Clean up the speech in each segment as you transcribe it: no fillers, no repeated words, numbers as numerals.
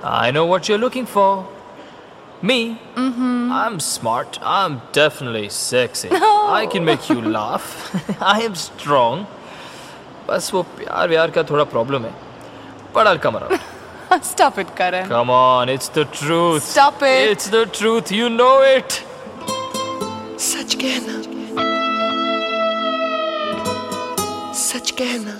I know what you're looking for. Me? I'm smart. I'm definitely sexy. I can make you laugh. I am strong. बस वो प्यार का थोड़ा problem है. But I'll come around. Stop it, Karan. Come on, it's the truth. Stop it. It's the truth. You know it. सच कहना, सच कहना.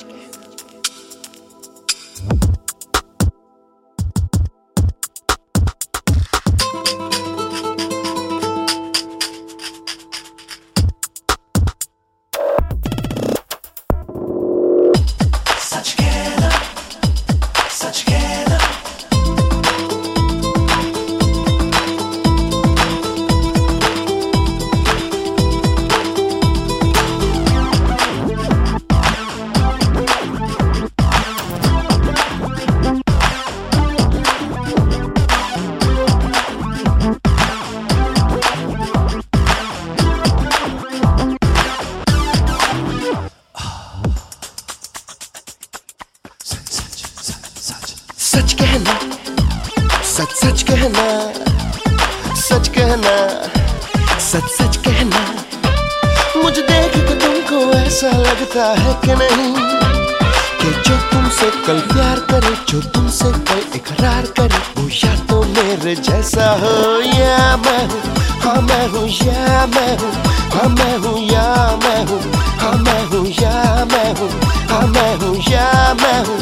सच कहना, सच सच कहना, सच कहना, सच सच कहना. मुझे देख के तुमको ऐसा लगता है कि नहीं कि जो तुमसे कल प्यार करे, जो तुमसे कल इकरार करे, वो या तो मेरे जैसा हो या मैं हूँ. हाँ मैं हूँ या मैं हूँ, हाँ मैं हूँ या मैं हूँ, हाँ मैं हूँ या मैं हूँ, हाँ मैं हूँ या मैं हूँ.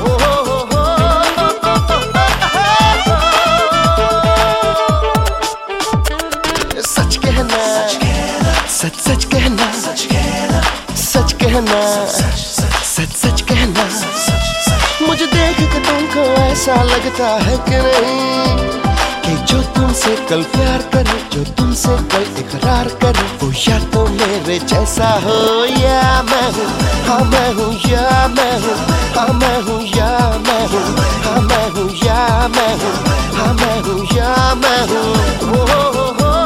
सच सच कहना, सच कहना, सच कहना, सच सच कहना. मुझे देख के तुमको ऐसा लगता है कि नहीं कि जो तुमसे कल प्यार करे, जो तुमसे कल इकरार करे, वो या तो मेरे जैसा हो या मैं हूँ. हाँ मैं हूँ या मैं हूँ, हाँ मैं हूँ या मैं हूँ, हाँ मैं हूँ या मैं हूँ, हाँ मैं हूँ या मैं हूँ.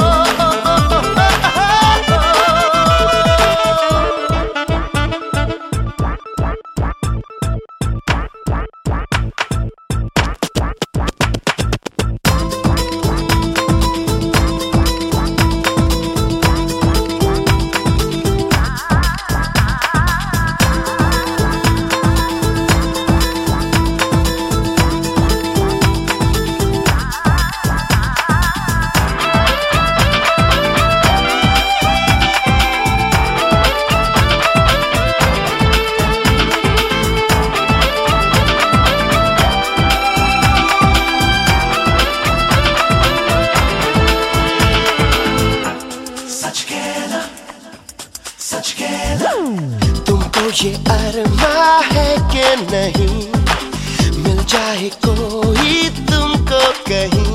तुमको ये अरमा है कि नहीं मिल जाए कोई तुमको कहीं.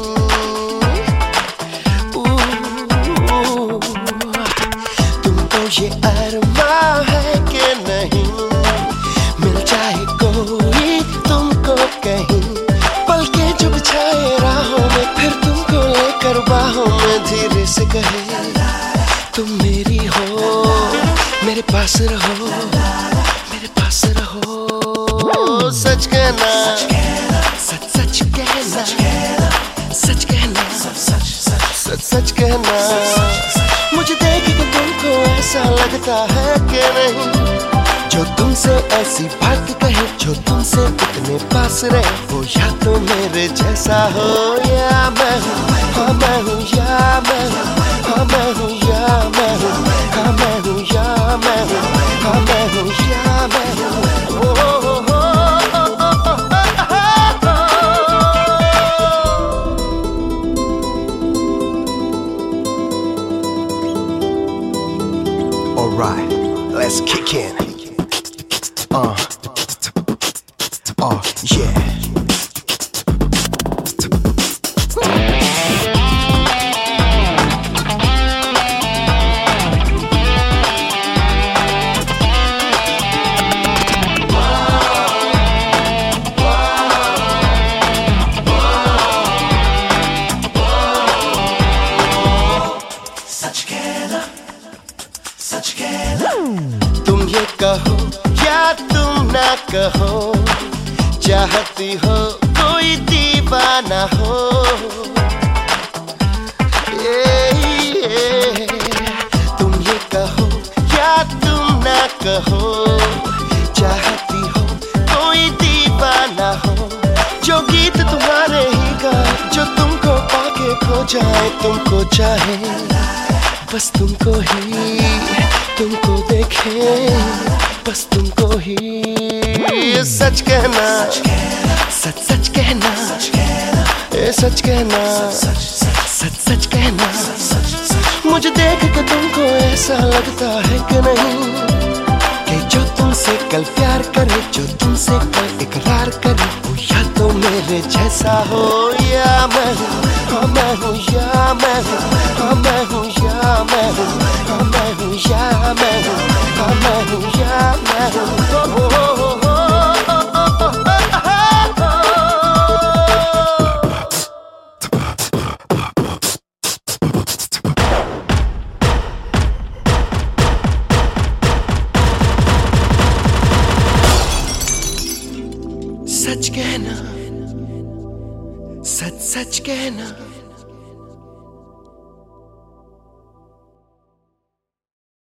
तुमको ये अरमा है कि नहीं मिल जाए कोई तुमको कहीं. पलके जो बिछाए राहों में, फिर तुमको लेकर बाहों में धीरे से कहे तुम मेरी हो, मेरे पास रहो, मेरे पास रहो. सच कहना, सच सच कहना, सच कहना, सच सच कहना. मुझे देख के तुमको ऐसा लगता है कि नहीं जो तुमसे ऐसी बात कहे, जो तुमसे इतने पास रहे, वो या तो मेरे जैसा हो या मैं हूँ. हाँ मैं हूँ या मैं हूँ, हाँ मैं हूँ या मैं हूँ, हाँ मैं हूँ या मैं हूँ, हाँ मैं हूँ या मैं हूँ. All right, let's kick in. Yeah. तुम ये कहो या तुम ना कहो, चाहती हो कोई दीवार दीवाना हो। तुम ये कहो या तुम ना कहो, चाहती हो कोई दीवाना हो, जो गीत तुम्हारे ही गाए, जो तुमको पाके खो जाए, तुमको चाहे बस तुमको ही, तुमको देखे बस तुमको ही। सच कहना, सच सच कहना, ए सच कहना, सच सच कहना। मुझे देख के तुमको ऐसा लगता है कि नहीं, कि जो तुमसे कल प्यार करे, जो तुमसे कल इकरार करे, वो या तो मेरे जैसा हो या मैं हूँ, हाँ मैं हूँ या मैं हूँ, हाँ मैं हूँ या मैं हूँ, हाँ मैं हूँ या मैं हूँ, हाँ मैं हूँ या मैं हूँ। सच कहना, सच सच कहना।